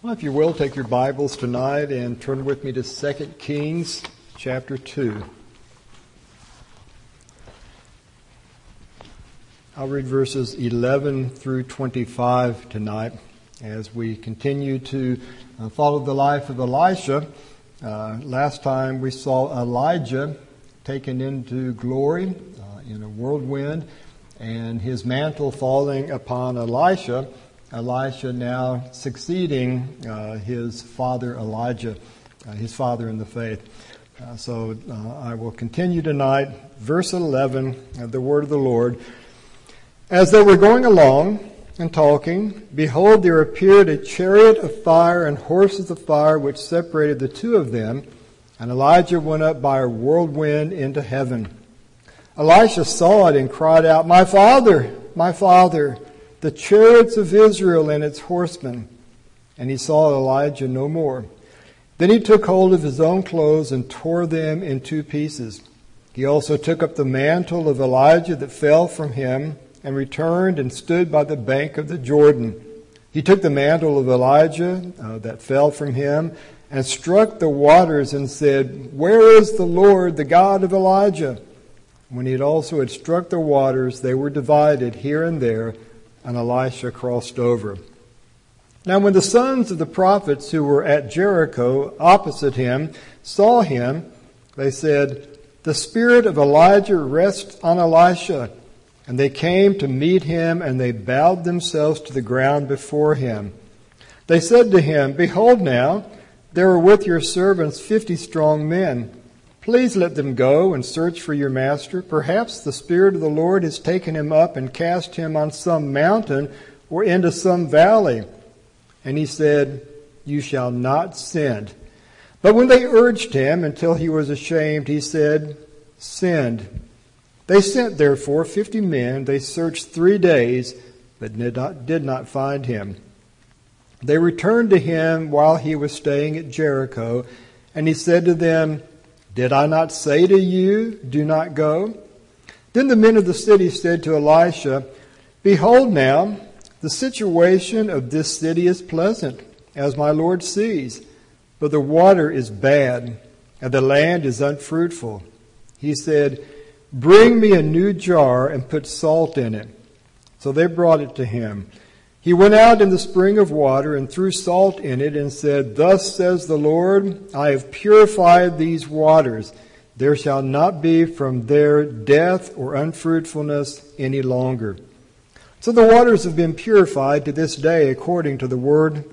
Well, if you will, take your Bibles tonight and turn with me to 2 Kings chapter 2. I'll read verses 11 through 25 tonight as we continue to follow the life of Elisha. Last time we saw Elijah taken into glory in a whirlwind and his mantle falling upon Elisha. Elisha now succeeding his father Elijah, his father in the faith. So I will continue tonight. Verse 11, the word of the Lord. As they were going along and talking, behold, there appeared a chariot of fire and horses of fire which separated the two of them, and Elijah went up by a whirlwind into heaven. Elisha saw it and cried out, my father, the chariots of Israel and its horsemen. And he saw Elijah no more. Then he took hold of his own clothes and tore them in two pieces. He also took up the mantle of Elijah that fell from him and returned and stood by the bank of the Jordan. He took the mantle of Elijah that fell from him and struck the waters and said, where is the Lord, the God of Elijah? When he had struck the waters, they were divided here and there, and Elisha crossed over. Now when the sons of the prophets who were at Jericho opposite him saw him, they said, the spirit of Elijah rests on Elisha. And they came to meet him, and they bowed themselves to the ground before him. They said to him, behold now, there are with your servants 50 strong men. Please let them go and search for your master. Perhaps the Spirit of the Lord has taken him up and cast him on some mountain or into some valley. And he said, you shall not send. But when they urged him until he was ashamed, he said, send. They sent therefore 50 men. They searched 3 days, but did not find him. They returned to him while he was staying at Jericho, and he said to them, did I not say to you, do not go? Then the men of the city said to Elisha, behold now, the situation of this city is pleasant, as my Lord sees, but the water is bad, and the land is unfruitful. He said, bring me a new jar and put salt in it. So they brought it to him. He went out in the spring of water and threw salt in it and said, thus says the Lord, I have purified these waters. There shall not be from there death or unfruitfulness any longer. So the waters have been purified to this day according to the word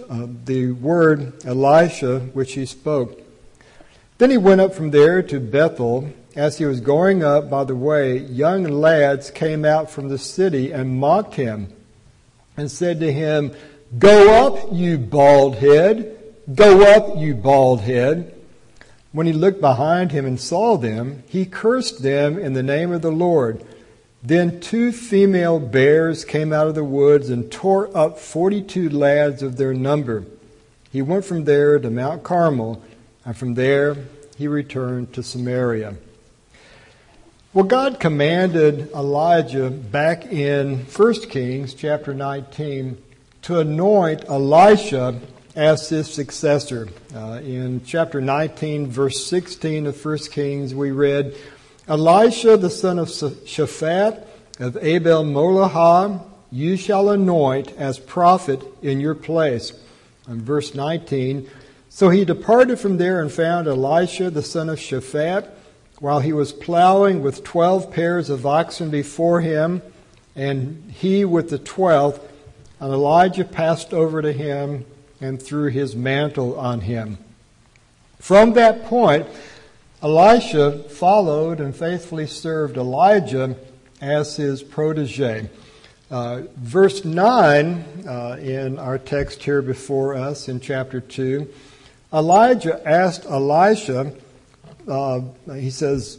Elisha which he spoke. Then he went up from there to Bethel. As he was going up by the way, young lads came out from the city and mocked him and said to him, go up, you bald head. Go up, you bald head. When he looked behind him and saw them, he cursed them in the name of the Lord. Then 2 female bears came out of the woods and tore up 42 lads of their number. He went from there to Mount Carmel, and from there he returned to Samaria. Well, God commanded Elijah back in 1 Kings chapter 19 to anoint Elisha as his successor. In chapter 19, verse 16 of 1 Kings, we read, Elisha, the son of Shaphat of Abel Molahah, you shall anoint as prophet in your place. And verse 19, so he departed from there and found Elisha, the son of Shaphat, while he was plowing with 12 pairs of oxen before him, and he with the 12th, and Elijah passed over to him and threw his mantle on him. From that point, Elisha followed and faithfully served Elijah as his protege. Verse 9 in our text here before us in chapter 2, Elijah asked Elisha, he says,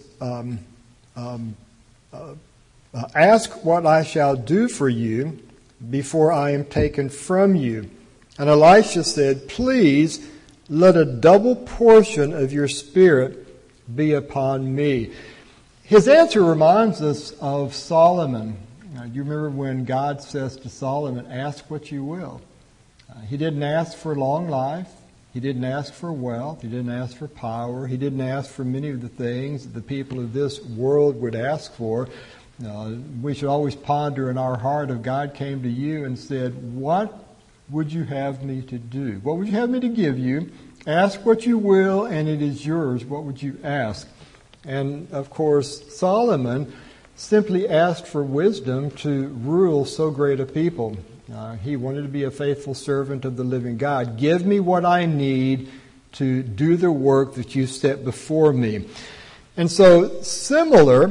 ask what I shall do for you before I am taken from you. And Elisha said, please let a double portion of your spirit be upon me. His answer reminds us of Solomon. Do you remember when God says to Solomon, ask what you will? He didn't ask for long life. He didn't ask for wealth. He didn't ask for power. He didn't ask for many of the things that the people of this world would ask for. We should always ponder in our heart, if God came to you and said, what would you have me to do? What would you have me to give you? Ask what you will, and it is yours. What would you ask? And, of course, Solomon simply asked for wisdom to rule so great a people. He wanted to be a faithful servant of the living God. Give me what I need to do the work that you set before me. And so, similar,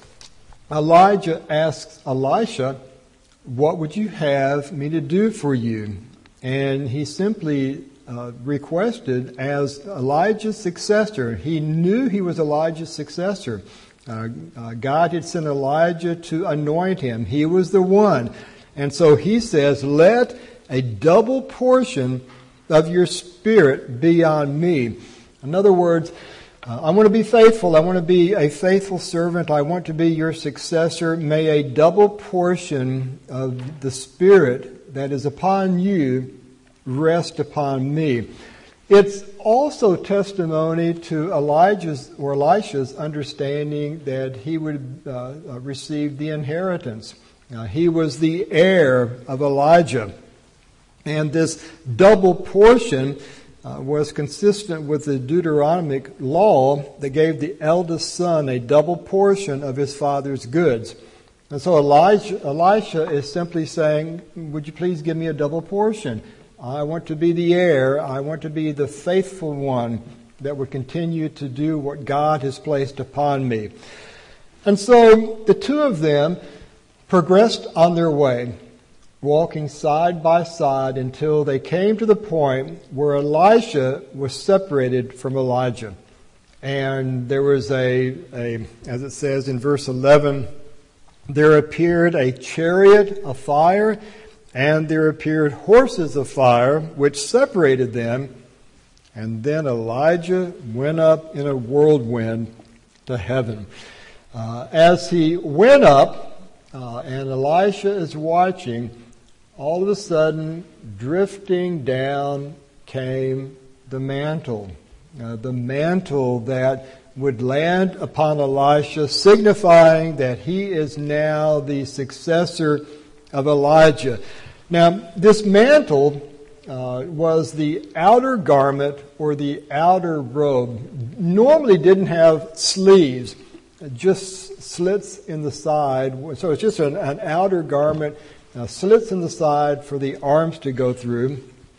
Elijah asks Elisha, what would you have me to do for you? And he simply requested as Elijah's successor. He knew he was Elijah's successor. God had sent Elijah to anoint him. He was the one. And so he says, let a double portion of your spirit be on me. In other words, I want to be faithful. I want to be a faithful servant. I want to be your successor. May a double portion of the Spirit that is upon you rest upon me. It's also testimony to Elisha's understanding that he would receive the inheritance. He was the heir of Elijah. And this double portion was consistent with the Deuteronomic law that gave the eldest son a double portion of his father's goods. And so Elisha is simply saying, would you please give me a double portion? I want to be the heir. I want to be the faithful one that would continue to do what God has placed upon me. And so the two of them progressed on their way, walking side by side until they came to the point where Elisha was separated from Elijah. And there was as it says in verse 11, there appeared a chariot of fire, and there appeared horses of fire, which separated them. And then Elijah went up in a whirlwind to heaven. As he went up, and Elisha is watching, all of a sudden, drifting down came the mantle. The mantle that would land upon Elisha, signifying that he is now the successor of Elijah. Now, this mantle was the outer garment or the outer robe. Normally didn't have sleeves, just slits in the side. So it's just an outer garment, slits in the side for the arms to go through.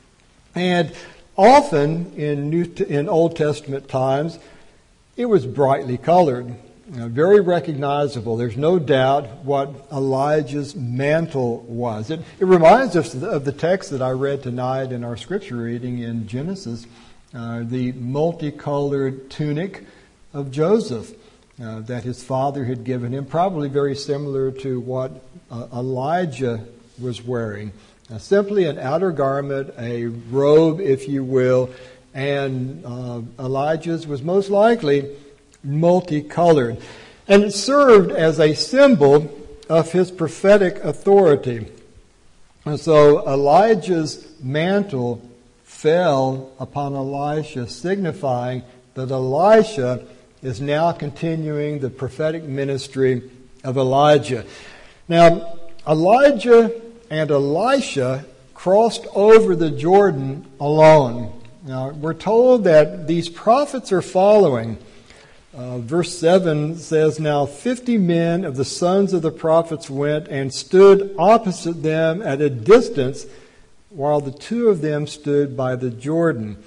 And often in Old Testament times, it was brightly colored, very recognizable. There's no doubt what Elijah's mantle was. It reminds us of the text that I read tonight in our scripture reading in Genesis, the multicolored tunic of Joseph that his father had given him, probably very similar to what Elijah was wearing. Simply an outer garment, a robe, if you will, and Elijah's was most likely multicolored. And it served as a symbol of his prophetic authority. And so Elijah's mantle fell upon Elisha, signifying that Elisha is now continuing the prophetic ministry of Elijah. Now, Elijah and Elisha crossed over the Jordan alone. Now, we're told that these prophets are following. Verse 7 says, now 50 men of the sons of the prophets went and stood opposite them at a distance, while the two of them stood by the Jordan.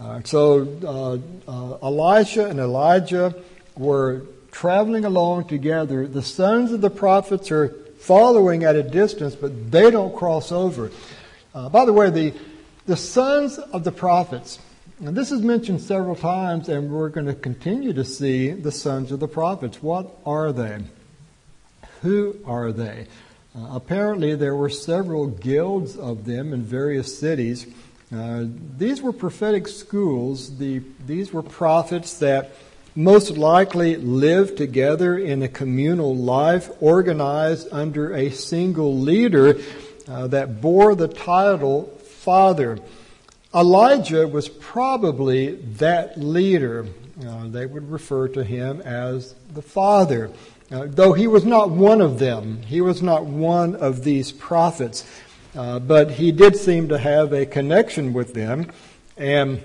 So Elisha and Elijah were traveling along together. The sons of the prophets are following at a distance, but they don't cross over. By the way, the sons of the prophets, and this is mentioned several times, and we're going to continue to see the sons of the prophets. What are they? Who are they? Apparently there were several guilds of them in various cities. These were prophetic schools. These were prophets that most likely lived together in a communal life, organized under a single leader that bore the title father. Elijah was probably that leader. They would refer to him as the father, though he was not one of them. He was not one of these prophets, but he did seem to have a connection with them, and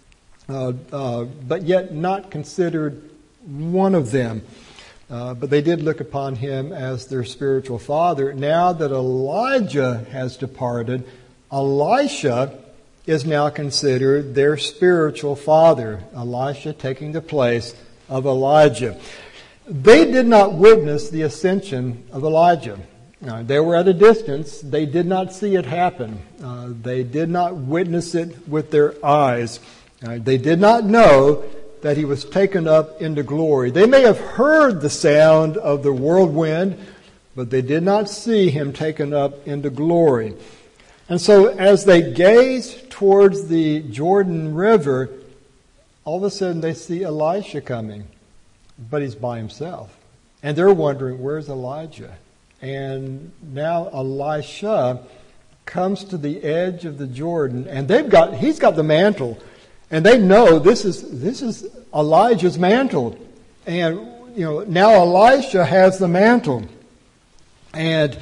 but yet not considered one of them. But they did look upon him as their spiritual father. Now that Elijah has departed, Elisha is now considered their spiritual father. Elisha taking the place of Elijah. They did not witness the ascension of Elijah. They were at a distance. They did not see it happen. They did not witness it with their eyes. They did not know that he was taken up into glory. They may have heard the sound of the whirlwind, but they did not see him taken up into glory. And so as they gaze towards the Jordan River, all of a sudden they see Elisha coming, but he's by himself. And they're wondering, where's Elijah? And now Elisha comes to the edge of the Jordan, and he's got the mantle. And they know this is Elijah's mantle. And now Elisha has the mantle. And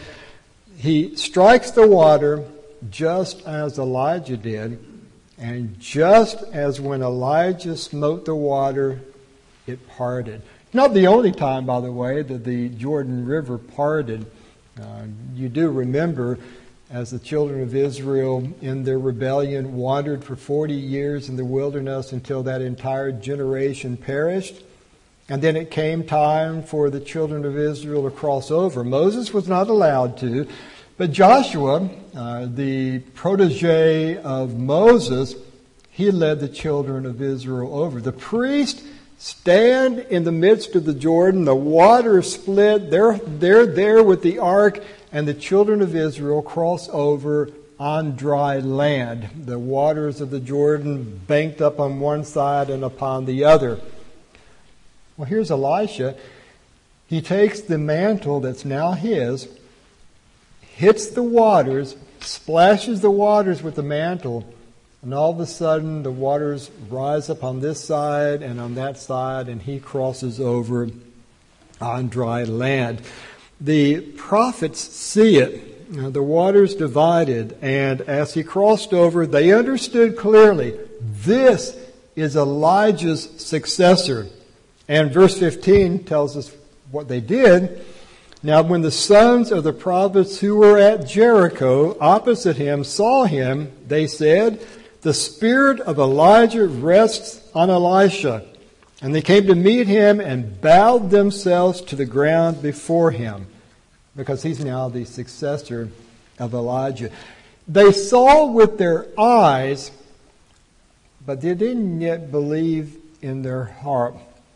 he strikes the water just as Elijah did. And just as when Elijah smote the water, it parted. Not the only time, by the way, that the Jordan River parted. You do remember as the children of Israel in their rebellion wandered for 40 years in the wilderness until that entire generation perished. And then it came time for the children of Israel to cross over. Moses was not allowed to, but Joshua, the protege of Moses, he led the children of Israel over. The priests stand in the midst of the Jordan. The water is split. They're there with the ark, and the children of Israel cross over on dry land. The waters of the Jordan banked up on one side and upon the other. Well, here's Elisha. He takes the mantle that's now his, hits the waters, splashes the waters with the mantle, and all of a sudden the waters rise up on this side and on that side, and he crosses over on dry land. The prophets see it. The waters divided, and as he crossed over, they understood clearly, this is Elijah's successor. And verse 15 tells us what they did. Now when the sons of the prophets who were at Jericho opposite him saw him, they said, the spirit of Elijah rests on Elisha. And they came to meet him and bowed themselves to the ground before him, because he's now the successor of Elijah. They saw with their eyes, but they didn't yet believe in their heart.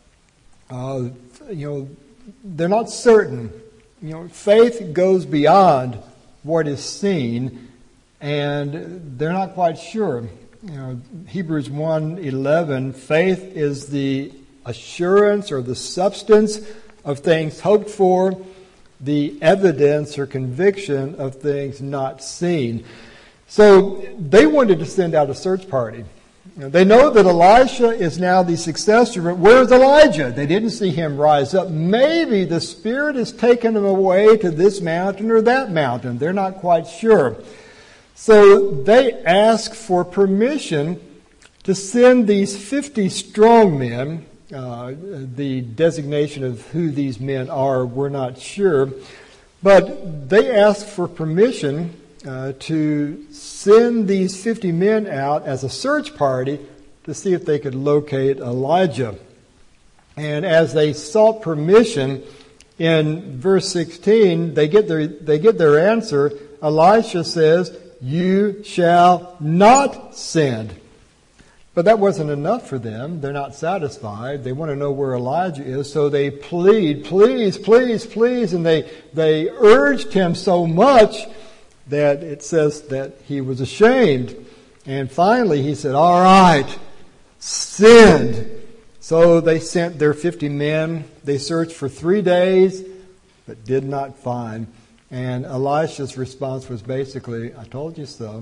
They're not certain. Faith goes beyond what is seen, and they're not quite sure. Hebrews 1:11, faith is the assurance or the substance of things hoped for, the evidence or conviction of things not seen. So they wanted to send out a search party. They know that Elisha is now the successor, but where's Elijah? They didn't see him rise up. Maybe the Spirit has taken him away to this mountain or that mountain. They're not quite sure. So they ask for permission to send these 50 strong men. The designation of who these men are, we're not sure. But they ask for permission to send these 50 men out as a search party to see if they could locate Elijah. And as they sought permission, in verse 16, they get their answer. Elisha says, you shall not send. But that wasn't enough for them. They're not satisfied. They want to know where Elijah is. So they plead, please, please, please. And they urged him so much that it says that he was ashamed. And finally he said, all right, send. So they sent their 50 men. They searched for 3 days, but did not find. And Elisha's response was basically, I told you so.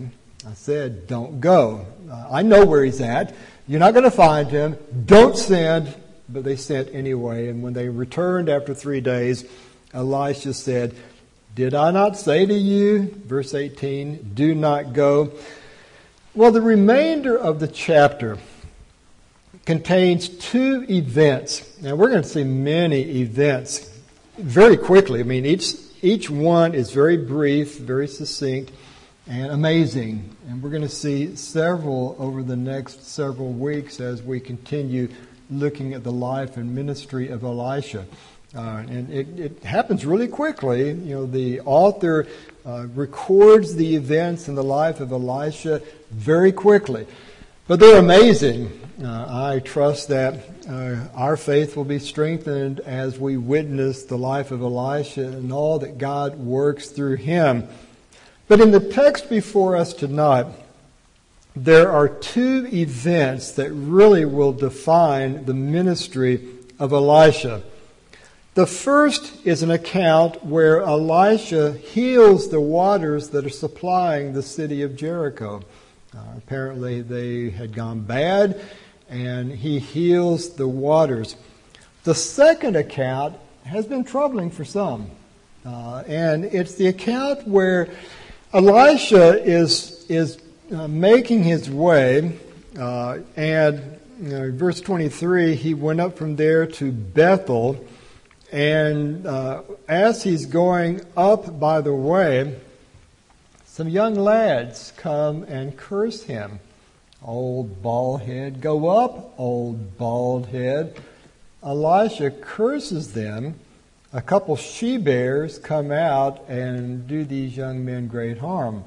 I said, don't go. I know where he's at. You're not going to find him. Don't send. But they sent anyway. And when they returned after 3 days, Elisha said, did I not say to you, verse 18, do not go? Well, the remainder of the chapter contains 2 events. Now, we're going to see many events very quickly. I mean, each one is very brief, very succinct, and amazing. And we're going to see several over the next several weeks as we continue looking at the life and ministry of Elisha. And it happens really quickly. You know, the author records the events in the life of Elisha very quickly. But they're amazing. I trust that our faith will be strengthened as we witness the life of Elisha and all that God works through him. But in the text before us tonight, there are 2 events that really will define the ministry of Elisha. The first is an account where Elisha heals the waters that are supplying the city of Jericho. Apparently they had gone bad, and he heals the waters. The second account has been troubling for some, and it's the account where Elisha is making his way, and verse 23, he went up from there to Bethel, and as he's going up by the way, some young lads come and curse him. Old bald head, go up, old bald head. Elisha curses them. A couple she-bears come out and do these young men great harm.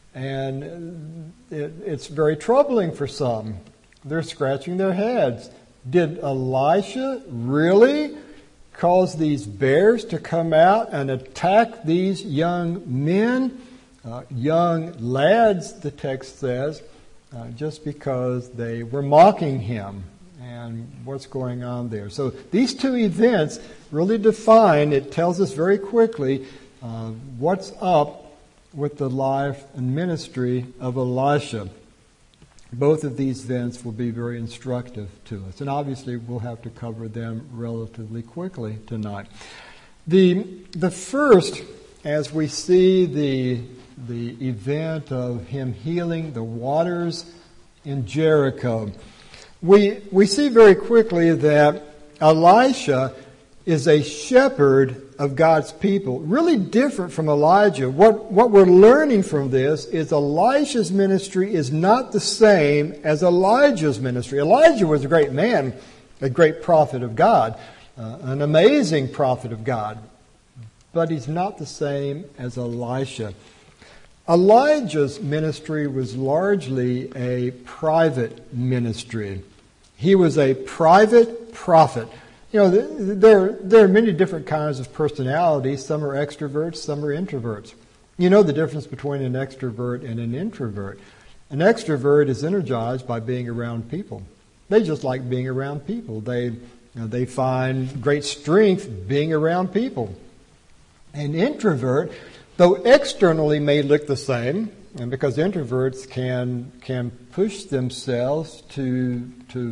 And it's very troubling for some. They're scratching their heads. Did Elisha really cause these bears to come out and attack these young men? Young lads, the text says, just because they were mocking him. And what's going on there? So these 2 events really define, it tells us very quickly what's up with the life and ministry of Elisha. Both of these events will be very instructive to us. And obviously we'll have to cover them relatively quickly tonight. The first, as we see the event of him healing the waters in Jericho, we see very quickly that Elisha is a shepherd of God's people. Really different from Elijah. What we're learning from this is Elisha's ministry is not the same as Elijah's ministry. Elijah was a great man, a great prophet of God, an amazing prophet of God. But he's not the same as Elisha. Elijah's ministry was largely a private ministry. He was a private prophet. You know, there are many different kinds of personalities. Some are extroverts, some are introverts. You know the difference between an extrovert and an introvert. An extrovert is energized by being around people. They just like being around people. They find great strength being around people. An introvert, though externally may look the same, and because introverts can push themselves to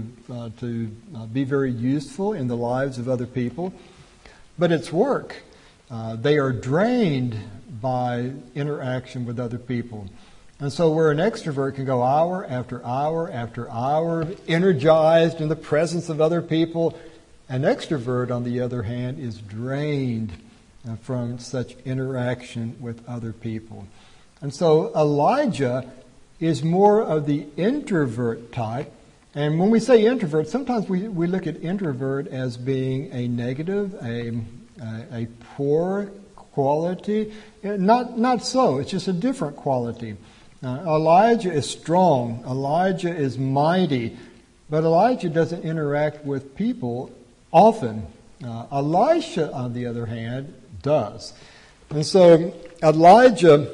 be very useful in the lives of other people, but it's work. They are drained by interaction with other people. And so where an extrovert can go hour after hour after hour, energized in the presence of other people, an extrovert, on the other hand, is drained from such interaction with other people. And so Elijah is more of the introvert type. And when we say introvert, sometimes we look at introvert as being a negative, a poor quality. Not so. It's just a different quality. Elijah is strong. Elijah is mighty. But Elijah doesn't interact with people often. Elisha, on the other hand, does. And so Elijah,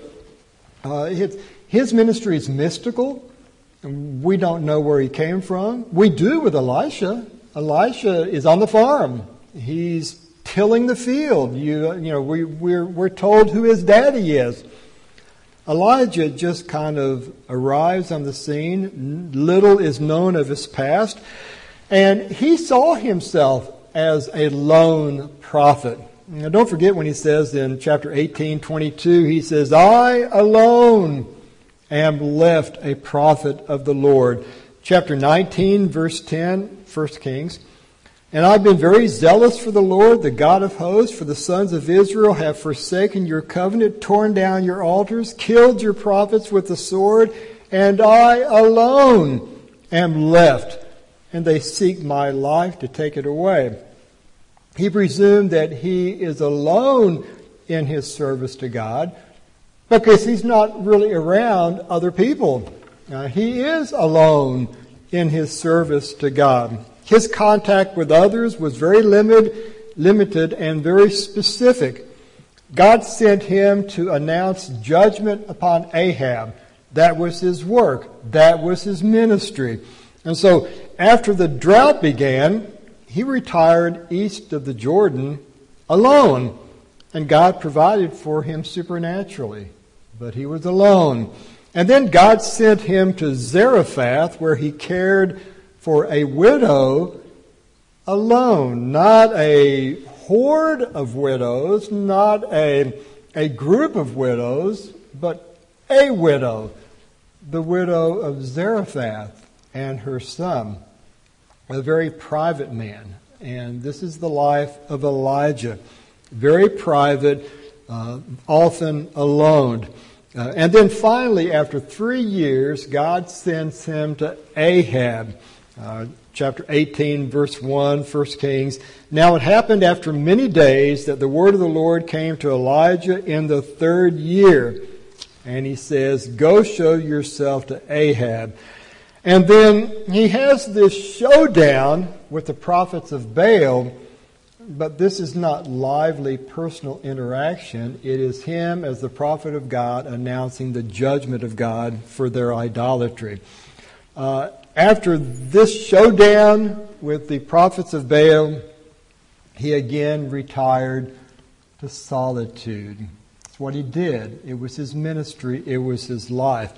his ministry is mystical. We don't know where he came from. We do with Elisha. Elisha is on the farm. He's tilling the field. We're told who his daddy is. Elijah just kind of arrives on the scene. Little is known of his past. And he saw himself as a lone prophet. Now, don't forget when he says in chapter 18:22, he says, I alone am left a prophet of the Lord. Chapter 19, verse 10, 1 Kings. And I've been very zealous for the Lord, the God of hosts, for the sons of Israel have forsaken your covenant, torn down your altars, killed your prophets with the sword, and I alone am left, and they seek my life to take it away. He presumed that he is alone in his service to God because he's not really around other people. He is alone in his service to God. His contact with others was very limited and very specific. God sent him to announce judgment upon Ahab. That was his work. That was his ministry. And so after the drought began, he retired east of the Jordan alone. And God provided for him supernaturally. But he was alone. And then God sent him to Zarephath, where he cared for a widow alone. Not a horde of widows, not a group of widows, but a widow. The widow of Zarephath and her son. A very private man. And this is the life of Elijah. Very private, often alone. And then finally, after 3 years, God sends him to Ahab. Chapter 18, verse 1, 1 Kings. Now it happened after many days that the word of the Lord came to Elijah in the 3rd year. And he says, go show yourself to Ahab. And then he has this showdown with the prophets of Baal, but this is not lively personal interaction. It is him as the prophet of God announcing the judgment of God for their idolatry. After this showdown with the prophets of Baal, he again retired to solitude. That's what he did. It was his ministry. It was his life.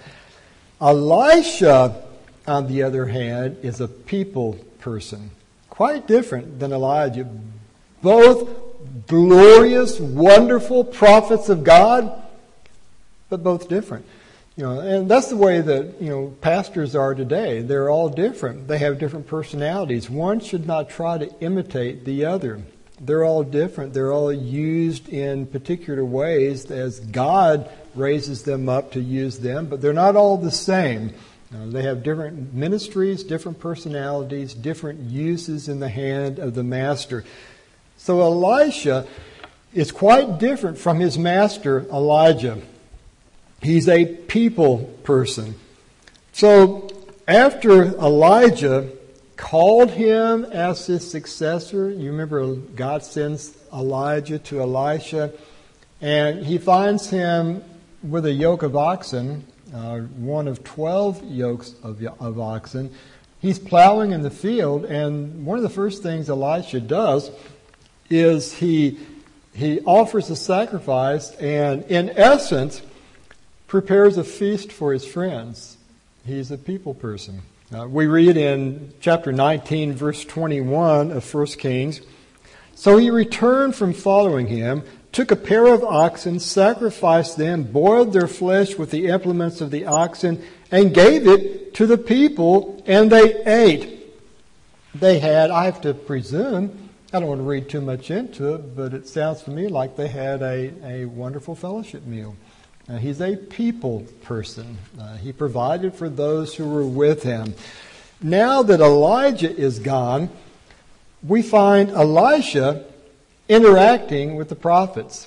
Elisha, on the other hand, is a people person. Quite different than Elijah. Both glorious, wonderful prophets of God, but both different. And that's the way that, pastors are today. They're all different. They have different personalities. One should not try to imitate the other. They're all different. They're all used in particular ways as God raises them up to use them, but they're not all the same. They have different ministries, different personalities, different uses in the hand of the master. So Elisha is quite different from his master, Elijah. He's a people person. So after Elijah called him as his successor, you remember God sends Elijah to Elisha, and he finds him with a yoke of oxen, one of 12 yokes of oxen. He's plowing in the field, and one of the first things Elisha does is he offers a sacrifice, and in essence prepares a feast for his friends. He's a people person. We read in chapter 19, verse 21 of 1 Kings, so he returned from following him, took a pair of oxen, sacrificed them, boiled their flesh with the implements of the oxen, and gave it to the people, and they ate. They had, I have to presume, I don't want to read too much into it, but it sounds to me like they had a wonderful fellowship meal. He's a people person. He provided for those who were with him. Now that Elijah is gone, we find Elisha interacting with the prophets.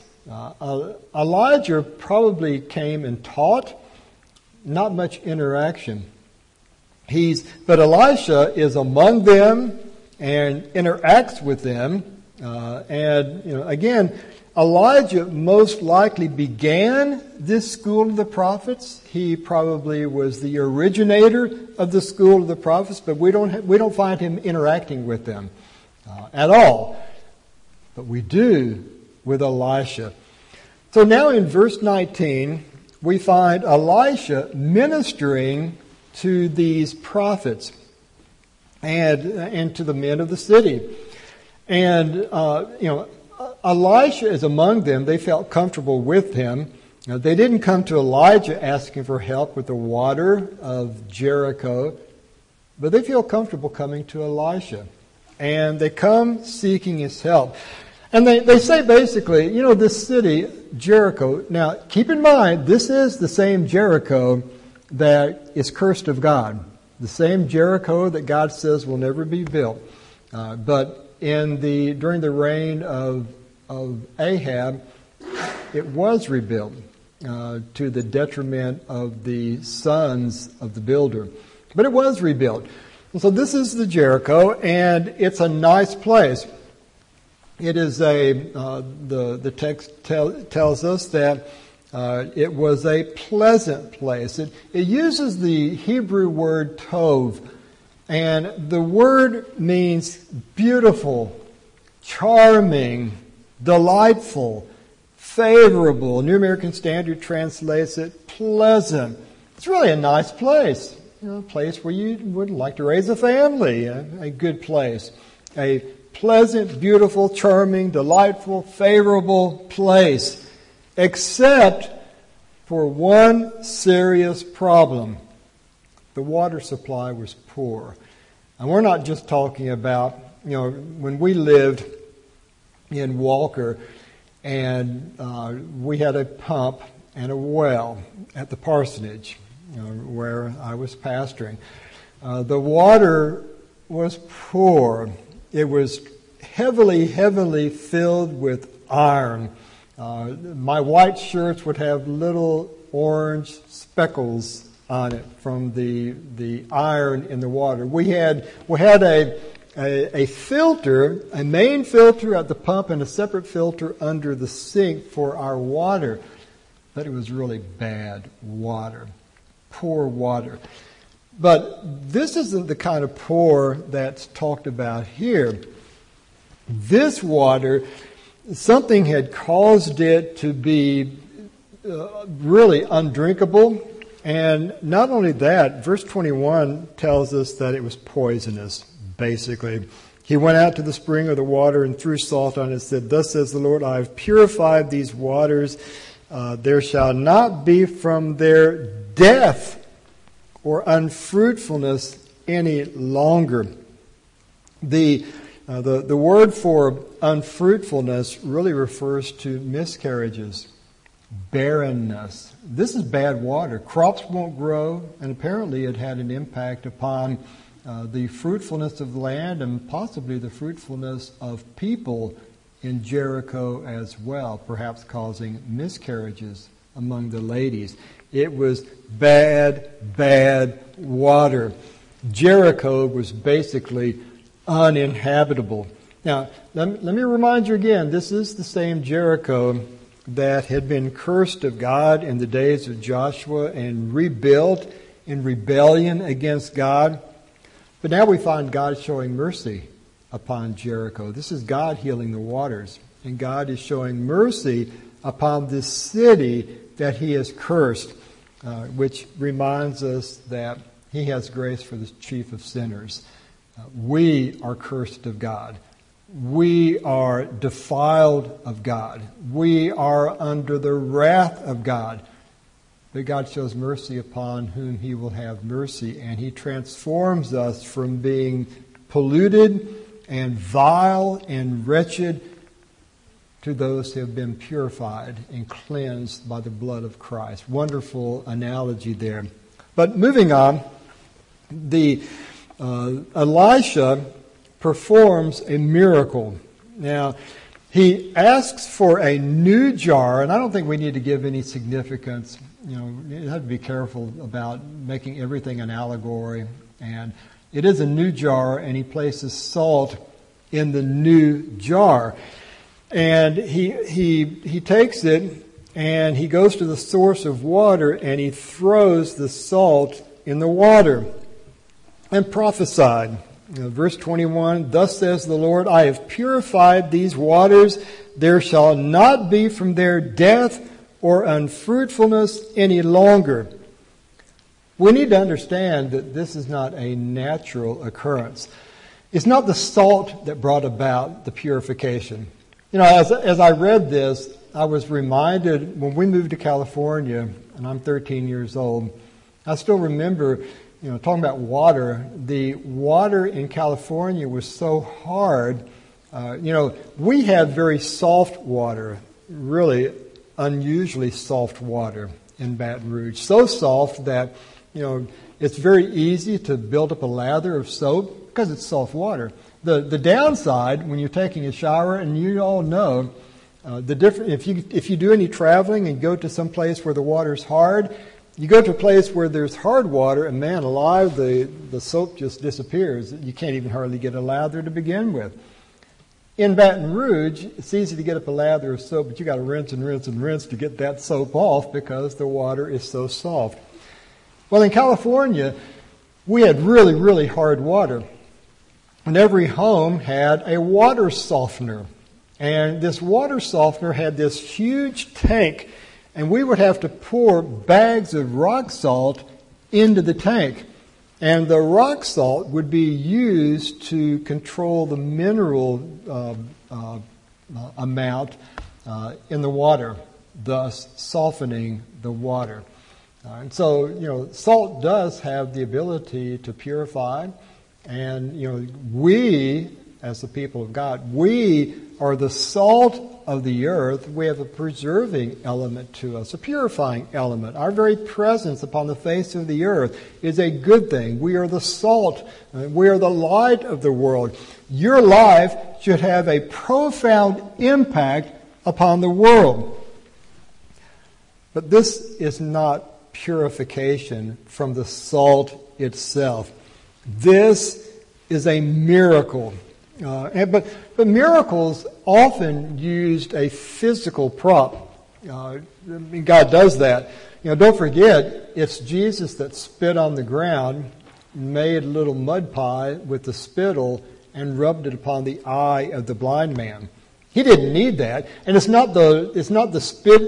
Elijah probably came and taught, not much interaction. But Elisha is among them and interacts with them. Again, Elijah most likely began this school of the prophets. He probably was the originator of the school of the prophets, but we don't find him interacting with them at all. But we do with Elisha. So now in verse 19, we find Elisha ministering to these prophets and to the men of the city. And, Elisha is among them. They felt comfortable with him. Now, they didn't come to Elijah asking for help with the water of Jericho, but they feel comfortable coming to Elisha. And they come seeking his help. And they say basically, this city, Jericho, now keep in mind, this is the same Jericho that is cursed of God. The same Jericho that God says will never be built. But during the reign of Ahab, it was rebuilt to the detriment of the sons of the builder. But it was rebuilt. And so this is the Jericho, and it's a nice place. It is the text tells us that it was a pleasant place. It uses the Hebrew word tov, and the word means beautiful, charming, delightful, favorable. New American Standard translates it pleasant. It's really a nice place. A place where you would like to raise a family, a good place. A pleasant, beautiful, charming, delightful, favorable place. Except for one serious problem. The water supply was poor. And we're not just talking about, when we lived in Walker and we had a pump and a well at the parsonage where I was pastoring. The water was poor. It was heavily filled with iron. My white shirts would have little orange speckles on it from the iron in the water. We had a filter, a main filter at the pump, and a separate filter under the sink for our water. But it was really bad water, poor water. But this isn't the kind of poor that's talked about here. This water, something had caused it to be really undrinkable. And not only that, verse 21 tells us that it was poisonous, basically. He went out to the spring of the water and threw salt on it and said, "Thus says the Lord, I have purified these waters. There shall not be from their death or unfruitfulness any longer." The word for unfruitfulness really refers to miscarriages, barrenness. This is bad water. Crops won't grow, and apparently it had an impact upon the fruitfulness of the land and possibly the fruitfulness of people in Jericho as well, perhaps causing miscarriages among the ladies. It was bad water. Jericho was basically uninhabitable. Now, let me remind you again, this is the same Jericho that had been cursed of God in the days of Joshua and rebuilt in rebellion against God. But now we find God showing mercy upon Jericho. This is God healing the waters. And God is showing mercy upon this city that he has cursed, which reminds us that he has grace for the chief of sinners. We are cursed of God. We are defiled of God. We are under the wrath of God. But God shows mercy upon whom he will have mercy, and he transforms us from being polluted and vile and wretched to those who have been purified and cleansed by the blood of Christ. Wonderful analogy there. But moving on, Elisha performs a miracle. Now, he asks for a new jar, and I don't think we need to give any significance. You have to be careful about making everything an allegory. And it is a new jar, and he places salt in the new jar. And he takes it, and he goes to the source of water, and he throws the salt in the water and prophesied. Verse 21, "Thus says the Lord, I have purified these waters. There shall not be from their death or unfruitfulness any longer. We need to understand that this is not a natural occurrence. It's not the salt that brought about the purification. You know, as I read this, I was reminded when we moved to California, and I'm 13 years old, I still remember, talking about water. The water in California was so hard. We have very soft water, really unusually soft water in Baton Rouge. So soft that, it's very easy to build up a lather of soap because it's soft water. The downside, when you're taking a shower, and you all know, the difference, if you do any traveling and go to some place where the water's hard, you go to a place where there's hard water, and man alive, the soap just disappears. You can't even hardly get a lather to begin with. In Baton Rouge, it's easy to get up a lather of soap, but you got to rinse and rinse and rinse to get that soap off because the water is so soft. Well, in California, we had really, really hard water. And every home had a water softener. And this water softener had this huge tank, and we would have to pour bags of rock salt into the tank. And the rock salt would be used to control the mineral amount in the water, thus softening the water. And so, salt does have the ability to purify. And, we, as the people of God, we are the salt of the earth. We have a preserving element to us, a purifying element. Our very presence upon the face of the earth is a good thing. We are the salt. We are the light of the world. Your life should have a profound impact upon the world. But this is not purification from the salt itself. This is a miracle. But miracles often used a physical prop. God does that. Don't forget, it's Jesus that spit on the ground, made a little mud pie with the spittle, and rubbed it upon the eye of the blind man. He didn't need that, and it's not the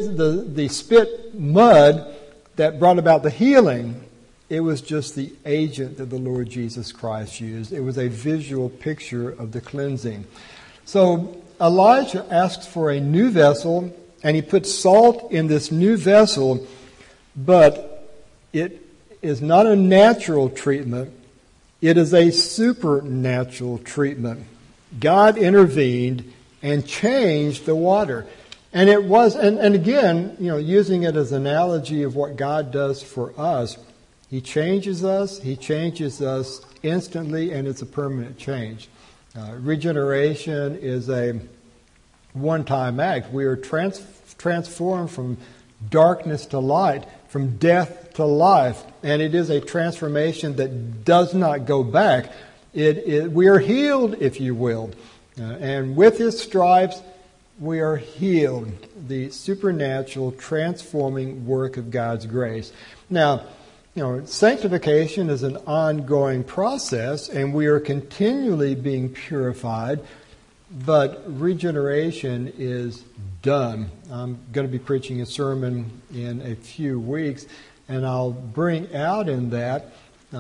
spit mud that brought about the healing. It was just the agent that the Lord Jesus Christ used. It was a visual picture of the cleansing. So Elijah asks for a new vessel, and he puts salt in this new vessel, but it is not a natural treatment. It is a supernatural treatment. God intervened and changed the water. And it was, and again, using it as an analogy of what God does for us, He changes us instantly, and it's a permanent change. Regeneration is a one-time act. We are transformed from darkness to light, from death to life, and it is a transformation that does not go back. We are healed, if you will, and with His stripes, we are healed. The supernatural transforming work of God's grace. Now, sanctification is an ongoing process, and we are continually being purified, but regeneration is done. I'm going to be preaching a sermon in a few weeks, and I'll bring out in that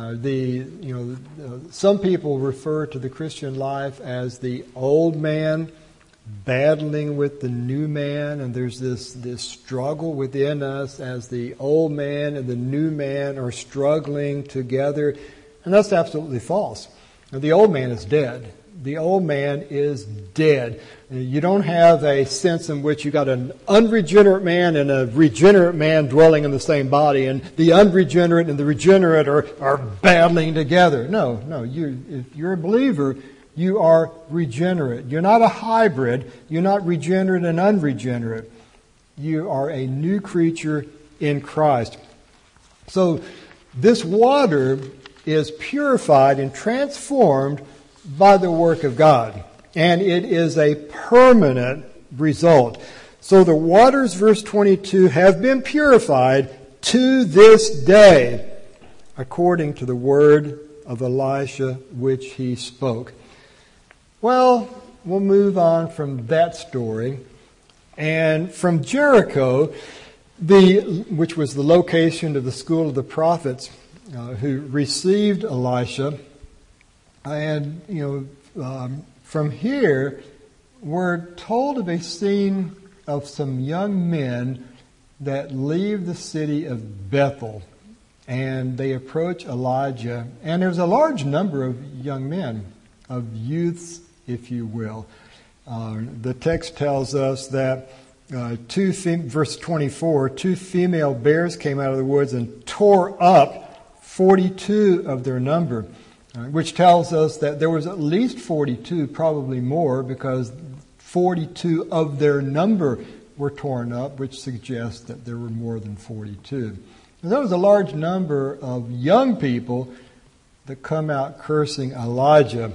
some people refer to the Christian life as the old man battling with the new man, and there's this struggle within us as the old man and the new man are struggling together, and that's absolutely false. Now, the old man is dead. The old man is dead. You don't have a sense in which you got an unregenerate man and a regenerate man dwelling in the same body, and the unregenerate and the regenerate are battling together. No. If you're a believer, you are regenerate. You're not a hybrid. You're not regenerate and unregenerate. You are a new creature in Christ. So this water is purified and transformed by the work of God. And it is a permanent result. So the waters, verse 22, have been purified to this day, according to the word of Elisha which he spoke. Well, we'll move on from that story. And from Jericho, which was the location of the school of the prophets who received Elisha. And, from here, we're told of a scene of some young men that leave the city of Bethel, and they approach Elijah. And there's a large number of young men, of youths, if you will. The text tells us that verse 24, 2 female bears came out of the woods and tore up 42 of their number, which tells us that there was at least 42, probably more, because 42 of their number were torn up, which suggests that there were more than 42. And that was a large number of young people that come out cursing Elijah.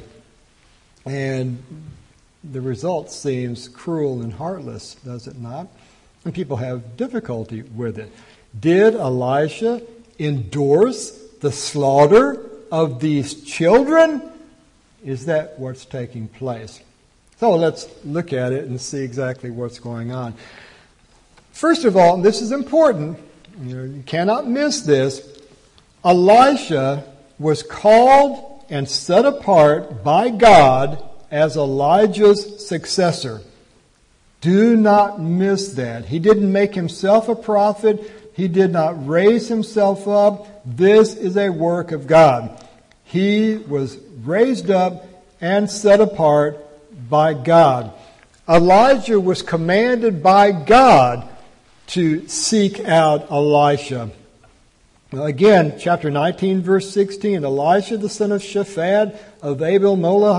And the result seems cruel and heartless, does it not? And people have difficulty with it. Did Elisha endorse the slaughter of these children? Is that what's taking place? So let's look at it and see exactly what's going on. First of all, this is important. You cannot miss this. Elisha was called and set apart by God as Elijah's successor. Do not miss that. He didn't make himself a prophet. He did not raise himself up. This is a work of God. He was raised up and set apart by God. Elijah was commanded by God to seek out Elisha. Again, chapter 19, verse 16, Elisha the son of Shaphat of Abel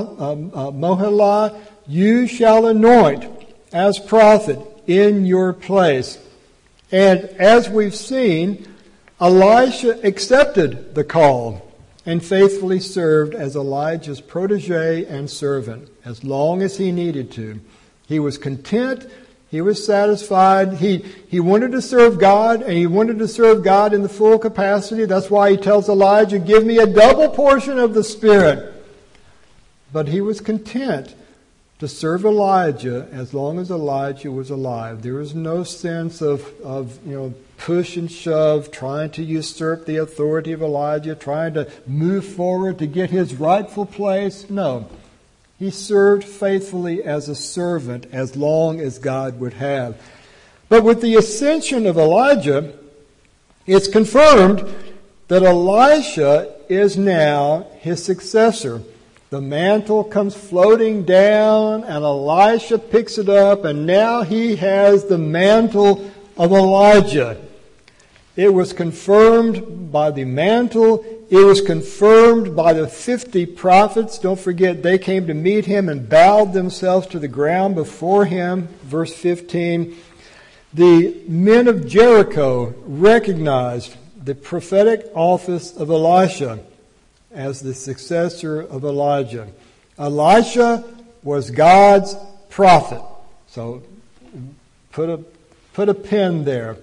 Mohilah, you shall anoint as prophet in your place. And as we've seen, Elisha accepted the call and faithfully served as Elijah's protege and servant as long as he needed to. He was content. He was satisfied. He wanted to serve God, and he wanted to serve God in the full capacity. That's why he tells Elijah, give me a double portion of the Spirit. But he was content to serve Elijah as long as Elijah was alive. There was no sense of push and shove, trying to usurp the authority of Elijah, trying to move forward to get his rightful place. No. He served faithfully as a servant as long as God would have. But with the ascension of Elijah, it's confirmed that Elisha is now his successor. The mantle comes floating down, and Elisha picks it up, and now he has the mantle of Elijah. It was confirmed by the mantle. It was confirmed by the 50 prophets. Don't forget, they came to meet him and bowed themselves to the ground before him. Verse 15. The men of Jericho recognized the prophetic office of Elisha as the successor of Elijah. Elisha was God's prophet. So put a pin there.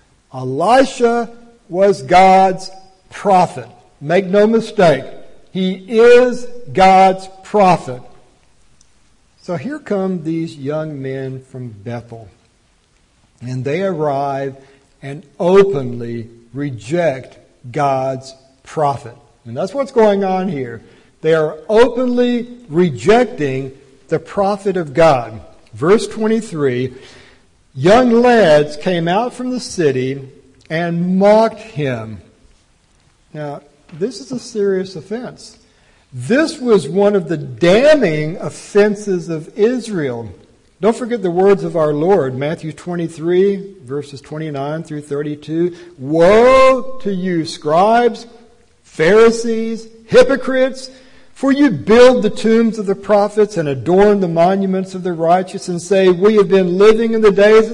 Elisha was God's prophet. Make no mistake. He is God's prophet. So here come these young men from Bethel. And they arrive and openly reject God's prophet. And that's what's going on here. They are openly rejecting the prophet of God. Verse 23, young lads came out from the city and mocked him. Now, this is a serious offense. This was one of the damning offenses of Israel. Don't forget the words of our Lord, Matthew 23, verses 29 through 32. Woe to you, scribes, Pharisees, hypocrites, for you build the tombs of the prophets and adorn the monuments of the righteous and say, if we had been living in the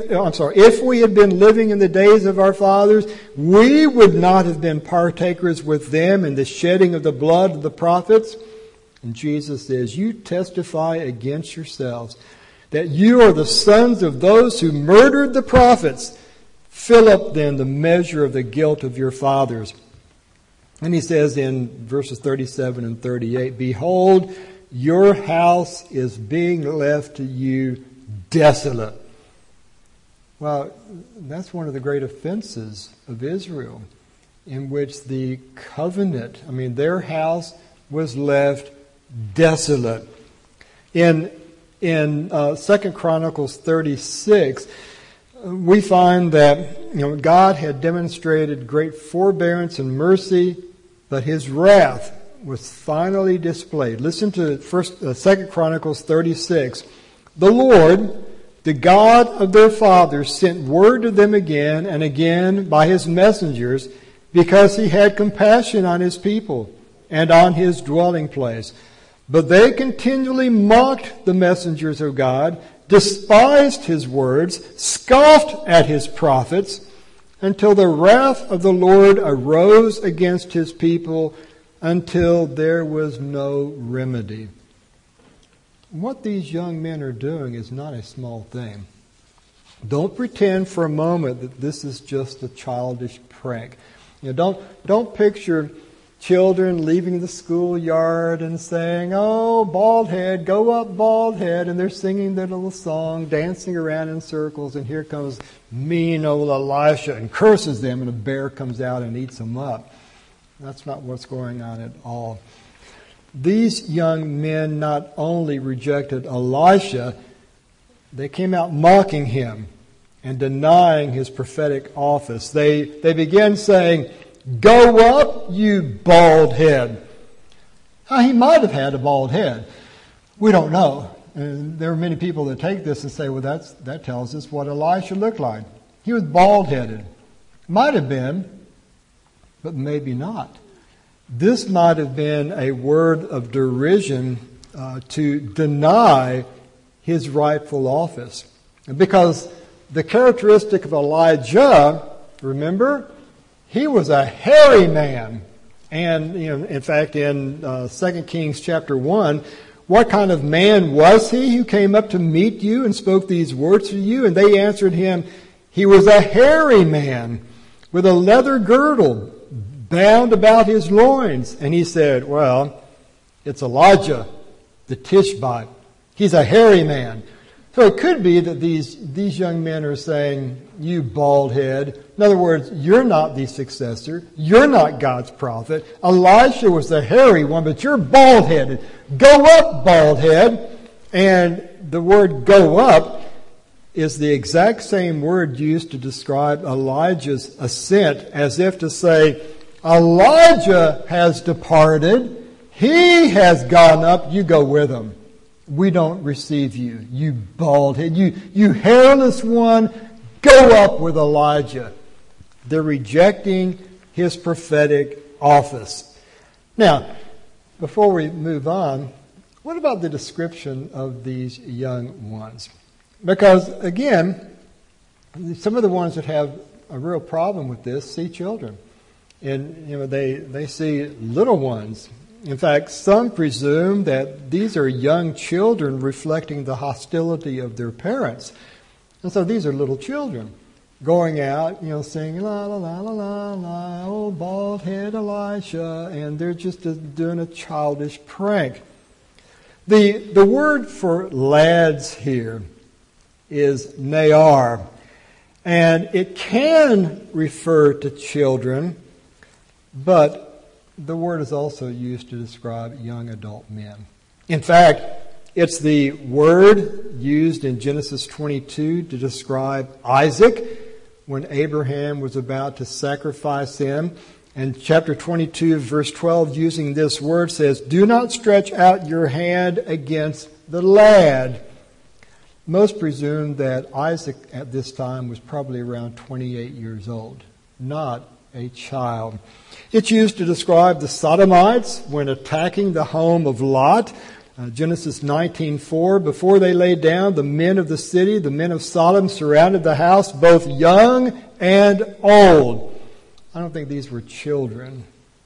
days of our fathers, we would not have been partakers with them in the shedding of the blood of the prophets. And Jesus says, you testify against yourselves that you are the sons of those who murdered the prophets. Fill up then the measure of the guilt of your fathers. And he says in verses 37 and 38, behold, your house is being left to you desolate. Well, that's one of the great offenses of Israel, in which the covenant, their house was left desolate. In 2 Chronicles 36, we find that God had demonstrated great forbearance and mercy, but His wrath was finally displayed. Listen to 2 Chronicles 36. The Lord, the God of their fathers, sent word to them again and again by His messengers, because He had compassion on His people and on His dwelling place. But they continually mocked the messengers of God, despised His words, scoffed at His prophets, until the wrath of the Lord arose against His people, until there was no remedy. What these young men are doing is not a small thing. Don't pretend for a moment that this is just a childish prank. Don't picture children leaving the schoolyard and saying, "Oh, bald head, go up, bald head," and they're singing their little song, dancing around in circles, and here comes mean old Elisha and curses them, and a bear comes out and eats them up. That's not what's going on at all. These young men not only rejected Elisha, they came out mocking him and denying his prophetic office. They began saying, "Go up, you bald head." Now, he might have had a bald head. We don't know. And there are many people that take this and say, well, that tells us what Elisha looked like. He was bald-headed. Might have been, but maybe not. This might have been a word of derision to deny his rightful office. Because the characteristic of Elijah, remember, he was a hairy man. And, in fact, in 2 Kings chapter 1, what kind of man was he who came up to meet you and spoke these words to you? And they answered him, he was a hairy man with a leather girdle bound about his loins. And he said, well, it's Elijah, the Tishbite. He's a hairy man. So it could be that these young men are saying, you bald head. In other words, you're not the successor. You're not God's prophet. Elisha was the hairy one, but you're bald-headed. Go up, bald head. And the word go up is the exact same word used to describe Elijah's ascent, as if to say, Elijah has departed. He has gone up. You go with him. We don't receive you, you bald head, you hairless one, go up with Elijah. They're rejecting his prophetic office. Now, before we move on, what about the description of these young ones? Because, again, some of the ones that have a real problem with this see children. And, they see little ones. In fact, some presume that these are young children reflecting the hostility of their parents. And so these are little children going out, singing, la, la, la, la, la, la, oh, bald head Elisha, and they're just doing a childish prank. The word for lads here is ne'ar, and it can refer to children, but the word is also used to describe young adult men. In fact, it's the word used in Genesis 22 to describe Isaac when Abraham was about to sacrifice him. And chapter 22, verse 12, using this word says, do not stretch out your hand against the lad. Most presume that Isaac at this time was probably around 28 years old, not a child. It's used to describe the Sodomites when attacking the home of Lot. Genesis 19:4, before they lay down, the men of the city, the men of Sodom, surrounded the house, both young and old. I don't think these were children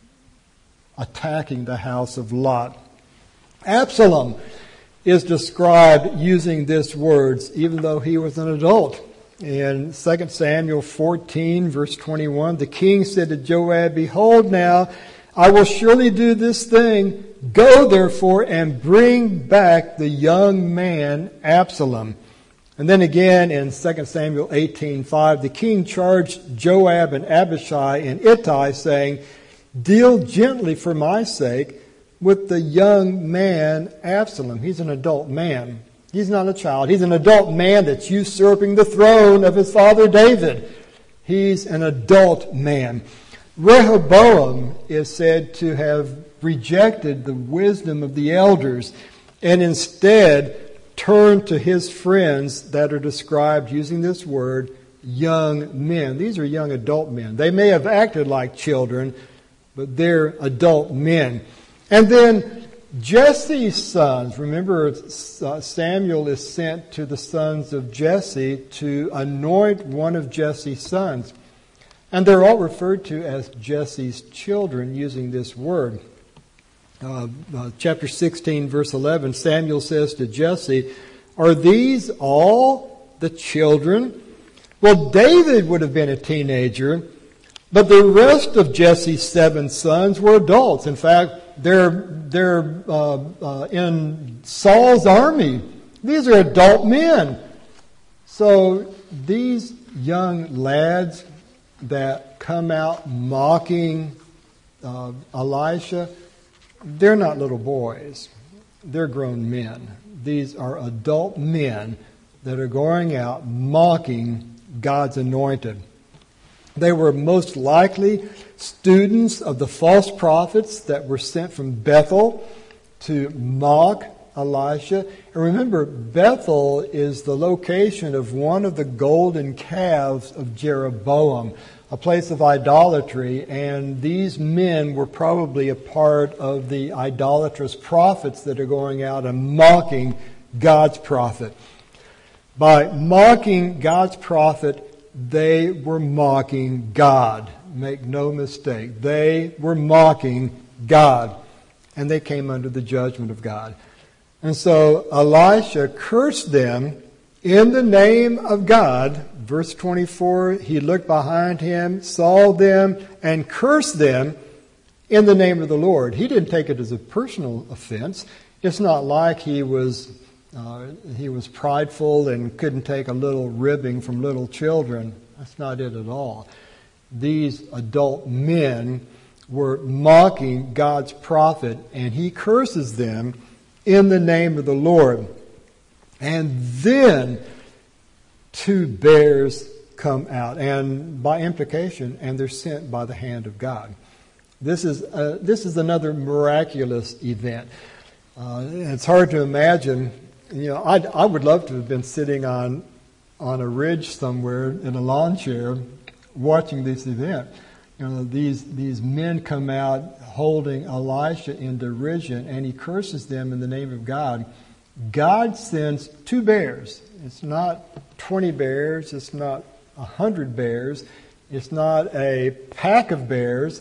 attacking the house of Lot. Absalom is described using this words, even though he was an adult. In 2 Samuel 14, verse 21, the king said to Joab, behold now, I will surely do this thing. Go therefore and bring back the young man Absalom. And then again in 2 Samuel 18:5, the king charged Joab and Abishai and Ittai, saying, "Deal gently for my sake with the young man Absalom." He's an adult man. He's not a child. He's an adult man that's usurping the throne of his father David. He's an adult man. Rehoboam is said to have rejected the wisdom of the elders and instead turned to his friends that are described using this word, young men. These are young adult men. They may have acted like children, but they're adult men. And then Jesse's sons. Remember, Samuel is sent to the sons of Jesse to anoint one of Jesse's sons. And they're all referred to as Jesse's children using this word. Chapter 16, verse 11, Samuel says to Jesse, "Are these all the children?" Well, David would have been a teenager, but the rest of Jesse's 7 sons were adults. In fact, they're in Saul's army. These are adult men. So these young lads that come out mocking Elisha, they're not little boys. They're grown men. These are adult men that are going out mocking God's anointed. They were most likely students of the false prophets that were sent from Bethel to mock Elisha. And remember, Bethel is the location of one of the golden calves of Jeroboam, a place of idolatry, and these men were probably a part of the idolatrous prophets that are going out and mocking God's prophet. By mocking God's prophet, they were mocking God. Make no mistake. They were mocking God, and they came under the judgment of God. And so Elisha cursed them in the name of God. Verse 24, he looked behind him, saw them, and cursed them in the name of the Lord. He didn't take it as a personal offense. It's not like he was prideful and couldn't take a little ribbing from little children. That's not it at all. These adult men were mocking God's prophet, and he curses them in the name of the Lord. And then 2 bears come out, and by implication, and they're sent by the hand of God. This is another miraculous event. It's hard to imagine. I would love to have been sitting on a ridge somewhere in a lawn chair watching this event. These men come out holding Elisha in derision, and he curses them in the name of God. God sends 2 bears. It's not 20 bears. It's not 100 bears. It's not a pack of bears.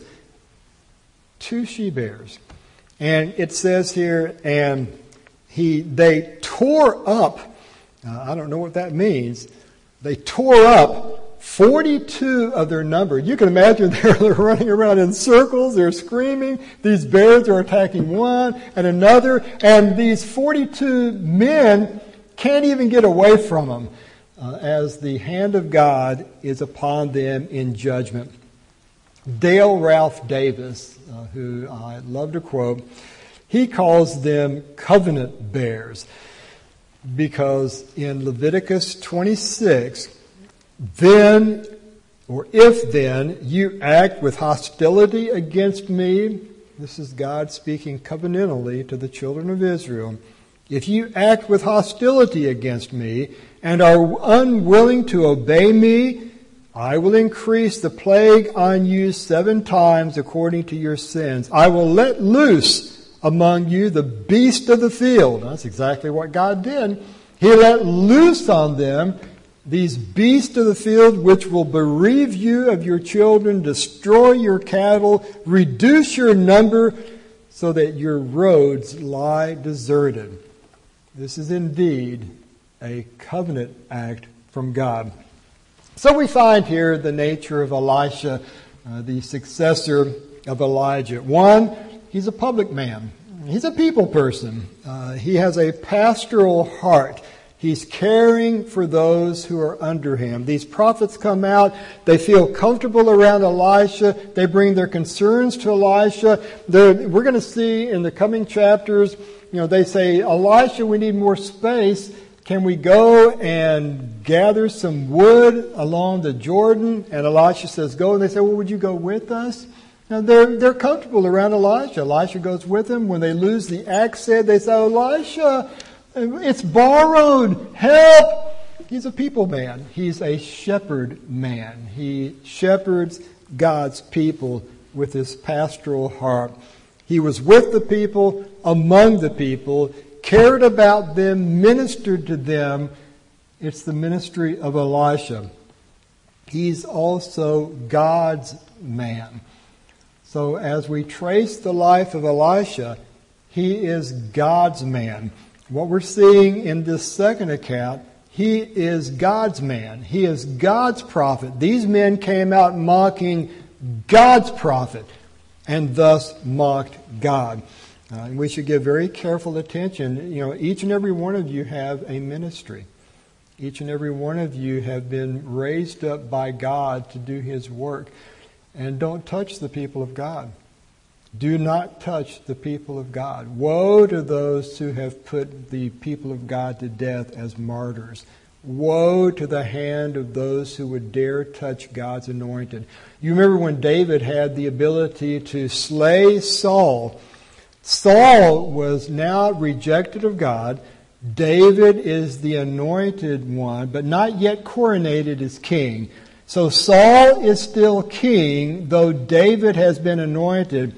2 she-bears. And it says here, and they tore up, I don't know what that means, they tore up 42 of their number. You can imagine they're running around in circles, they're screaming, these bears are attacking one and another, and these 42 men can't even get away from them as the hand of God is upon them in judgment. Dale Ralph Davis, who I love to quote, he calls them covenant bears because in Leviticus 26, then, or if then, you act with hostility against me, this is God speaking covenantally to the children of Israel, if you act with hostility against me and are unwilling to obey me, I will increase the plague on you 7 times according to your sins. I will let loose among you the beast of the field. That's exactly what God did. He let loose on them these beasts of the field which will bereave you of your children, destroy your cattle, reduce your number so that your roads lie deserted. This is indeed a covenant act from God. So we find here the nature of Elisha, the successor of Elijah. 1, he's a public man. He's a people person. He has a pastoral heart. He's caring for those who are under him. These prophets come out. They feel comfortable around Elisha. They bring their concerns to Elisha. We're going to see in the coming chapters, they say, Elisha, we need more space. Can we go and gather some wood along the Jordan? And Elisha says, go. And they say, well, would you go with us? Now, they're comfortable around Elisha. Elisha goes with them. When they lose the axe head, they say, Elisha, it's borrowed. Help! He's a people man. He's a shepherd man. He shepherds God's people with his pastoral heart. He was with the people, among the people, cared about them, ministered to them. It's the ministry of Elisha. He's also God's man. So as we trace the life of Elisha, he is God's man. What we're seeing in this second account, he is God's man. He is God's prophet. These men came out mocking God's prophet and thus mocked God. We should give very careful attention. Each and every one of you have a ministry. Each and every one of you have been raised up by God to do his work. And don't touch the people of God. Do not touch the people of God. Woe to those who have put the people of God to death as martyrs. Woe to the hand of those who would dare touch God's anointed. You remember when David had the ability to slay Saul. Saul was now rejected of God. David is the anointed one, but not yet coronated as king. So Saul is still king, though David has been anointed.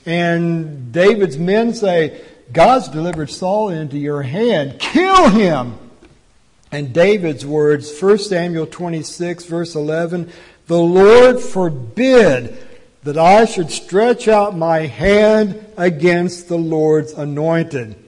And David's men say, God's delivered Saul into your hand. Kill him! And David's words, 1 Samuel 26, verse 11, the Lord forbid that I should stretch out my hand against the Lord's anointed.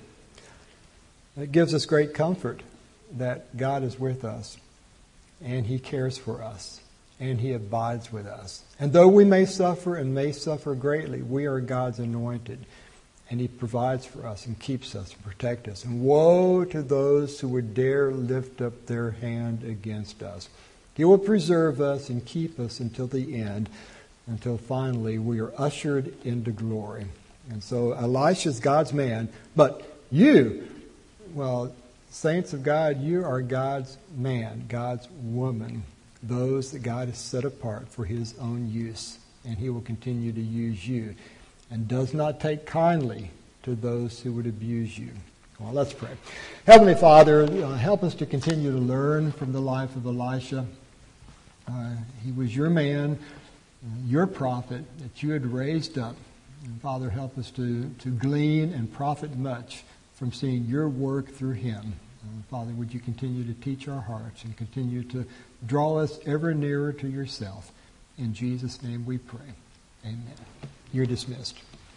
It gives us great comfort that God is with us, and he cares for us, and he abides with us. And though we may suffer and may suffer greatly, we are God's anointed, and he provides for us and keeps us and protects us. And woe to those who would dare lift up their hand against us. He will preserve us and keep us until the end, until finally we are ushered into glory. And so Elisha's God's man, but you, saints of God, you are God's man, God's woman, those that God has set apart for his own use. And he will continue to use you and does not take kindly to those who would abuse you. Well, let's pray. Heavenly Father, help us to continue to learn from the life of Elisha. He was your man, your prophet that you had raised up. And Father, help us to glean and profit much from seeing your work through him. Father, would you continue to teach our hearts and continue to draw us ever nearer to yourself. In Jesus' name we pray. Amen. You're dismissed.